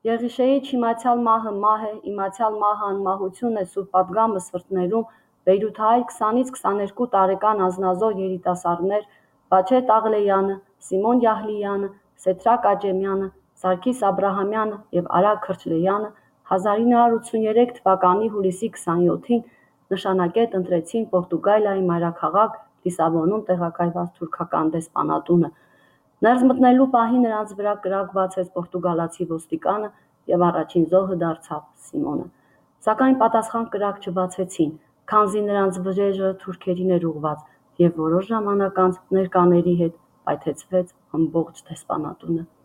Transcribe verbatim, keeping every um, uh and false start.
Եղիշեի չիմացյալ մահը մահ է, իմացյալ մահը անմահություն է սուրբ պատգամը սրտներում, Բեյրութահայ քսանից քսաներկու տարեկան անձնազոհ երիտասարդներ Բաչետ Աղլեյանը, Սիմոն Յահլիյանը, Սեդրակ Աջեմյանը, Սարգիս Աբրահամյանը և Արա Քրչլեյանը հազար ինը հարյուր ութսուներեք թվականի հուլիսի քսանյոթին նշանակետ ընտրեցին Պորտուգալիայի մայրաքաղաք Լիսաբոնում տեղակայված թուրքական դեսպանատունը։ Ներս մտնելու պահին նրանց վրա կրակ բացեց պորտուգալացի ոստիկանը և առաջին զոհը դարձավ Սիմոնը։ Սակայն պատասխան կրակ չբացեցին, քանզի նրանց վրեժը թուրքերին էր ուղղված, և որոշ ժամանակ անց ներկաների հետ պայթեցվեց ամբողջ դեսպանատունը։